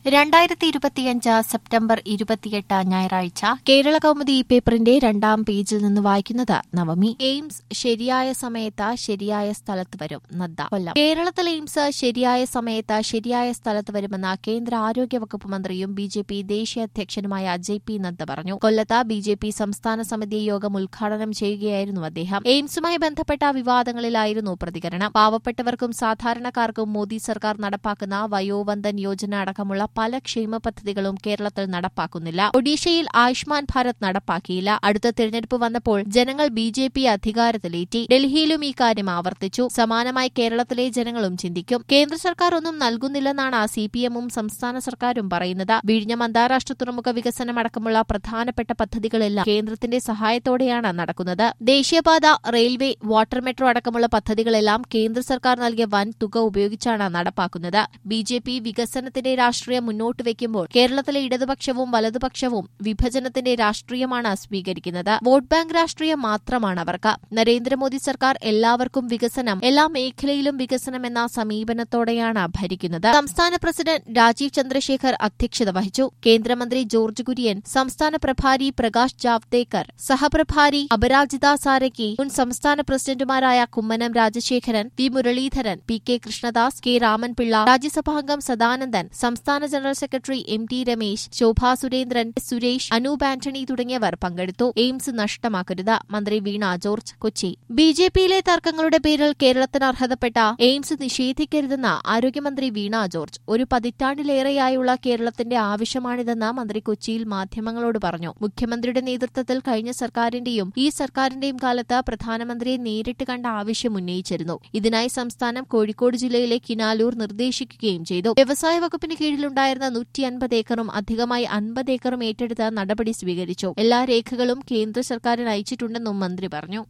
2025 September 28 ഞായറാഴ്ച കേരള കൗമുദി പേപ്പറിന്റെ 2ാം പേജിൽ നിന്ന് വായിക്കുന്നത് നവമി. എയിംസ് ശരിയായ സമയത്ത് ശരിയായ സ്ഥലത്ത് വരും. നദ്ദ. കൊല്ലം. കേരളത്തിൽ എയിംസ് ശരിയായ സമയത്ത് ശരിയായ സ്ഥലത്ത് വരുമെന്ന് കേന്ദ്ര ആരോഗ്യവകുപ്പ് മന്ത്രിയും ബിജെപി ദേശീയ അധ്യക്ഷനുമായ ജെ.പി. നദ്ദ പറഞ്ഞു. കൊല്ലത്ത് ബിജെപി സംസ്ഥാന സമിതി യോഗം ഉദ്ഘാടനം ചെയ്യുകയായിരുന്നു അദ്ദേഹം. എയിംസുമായി ബന്ധപ്പെട്ട വിവാദങ്ങളിലായിരുന്നു പ്രതികരണം. പാവപ്പെട്ടവർക്കും സാധാരണക്കാർക്കും മോദി സർക്കാർ നടപ്പാക്കുന്ന വയോവന്ദൻ യോജന അടക്കമുള്ള പല ക്ഷേമ പദ്ധതികളും കേരളത്തിൽ നടപ്പാക്കുന്നില്ല. ഒഡീഷയിൽ ആയുഷ്മാൻ ഭാരത് നടപ്പാക്കിയില്ല. അടുത്ത തിരഞ്ഞെടുപ്പ് വന്നപ്പോൾ ജനങ്ങൾ ബിജെപി അധികാരത്തിലേറ്റി. ഡൽഹിയിലും ഈ കാര്യം ആവർത്തിച്ചു. സമാനമായി കേരളത്തിലെ ജനങ്ങളും ചിന്തിക്കും. കേന്ദ്ര സർക്കാർ ഒന്നും നൽകുന്നില്ലെന്നാണ് സിപിഎമ്മും സംസ്ഥാന സർക്കാരും പറയുന്നത്. വിഴിഞ്ഞം അന്താരാഷ്ട്ര തുറമുഖ വികസനം അടക്കമുള്ള പ്രധാനപ്പെട്ട പദ്ധതികളെല്ലാം കേന്ദ്രത്തിന്റെ സഹായത്തോടെയാണ് നടക്കുന്നത്. ദേശീയപാത, റെയിൽവേ, വാട്ടർ മെട്രോ അടക്കമുള്ള പദ്ധതികളെല്ലാം കേന്ദ്ര സർക്കാർ നൽകിയ വൻ തുക ഉപയോഗിച്ചാണ് നടപ്പാക്കുന്നത്. ബിജെപി വികസനത്തിന്റെ രാഷ്ട്രീയം മുന്നോട്ട് വയ്ക്കുമ്പോൾ കേരളത്തിലെ ഇടതുപക്ഷവും വലതുപക്ഷവും വിഭജനത്തിന്റെ രാഷ്ട്രീയമാണ് സ്വീകരിക്കുന്നത്. വോട്ട് ബാങ്ക് രാഷ്ട്രീയം മാത്രമാണ് അവർക്ക്. നരേന്ദ്രമോദി സർക്കാർ എല്ലാവർക്കും വികസനം, എല്ലാ മേഖലയിലും വികസനം എന്ന സമീപനത്തോടെയാണ് ഭരിക്കുന്നത്. സംസ്ഥാന പ്രസിഡന്റ് രാജീവ് ചന്ദ്രശേഖർ അധ്യക്ഷത വഹിച്ചു. കേന്ദ്രമന്ത്രി ജോർജ് കുര്യൻ, സംസ്ഥാന പ്രഭാരി പ്രകാശ് ജാവ്ദേക്കർ, സഹപ്രഭാരി അപരാജിത സാരംഗി, മുൻ സംസ്ഥാന പ്രസിഡന്റുമാരായ Kummanam Rajasekharan, V Muraleedharan, P K. Krishnadas, K. Ramanpillai, രാജ്യസഭാംഗം സദാനന്ദൻ, സംസ്ഥാന general secretary M T. Ramesh, Shobha Surendran, Suresh, Anoop Antony തുടങ്ങിയവർ പങ്കെടുത്തു. എയിംസ് നഷ്ടമാക്കരുത്. മന്ത്രി വീണ ജോർജ്, കൊച്ചി. ബിജെപിയിലെ തർക്കങ്ങളുടെ പേരിൽ കേരളത്തിന് അർഹതപ്പെട്ട എയിംസ് നിഷേധിക്കരുതെന്ന് ആരോഗ്യമന്ത്രി വീണ ജോർജ്. ഒരു പതിറ്റാണ്ടിലേറെയായുള്ള കേരളത്തിന്റെ ആവശ്യമാണിതെന്ന് മന്ത്രി കൊച്ചിയിൽ മാധ്യമങ്ങളോട് പറഞ്ഞു. മുഖ്യമന്ത്രിയുടെ നേതൃത്വത്തിൽ കഴിഞ്ഞ സർക്കാരിന്റെയും ഈ സർക്കാരിന്റെയും കാലത്ത് പ്രധാനമന്ത്രിയെ നേരിട്ട് കണ്ട ആവശ്യം ഉന്നയിച്ചിരുന്നു. ഇതിനായി സംസ്ഥാനം കോഴിക്കോട് ജില്ലയിലെ കിനാലൂർ നിർദ്ദേശിക്കുകയും ചെയ്തു. വ്യവസായ വകുപ്പിന് കീഴിലുണ്ടായിരുന്ന 150 ഏക്കറും അധികമായി 50 ഏക്കറും ഏറ്റെടുത്ത് നടപടി സ്വീകരിച്ചു. എല്ലാ രേഖകളും കേന്ദ്ര സർക്കാരിന് അയച്ചിട്ടുണ്ടെന്നും മന്ത്രി പറഞ്ഞു.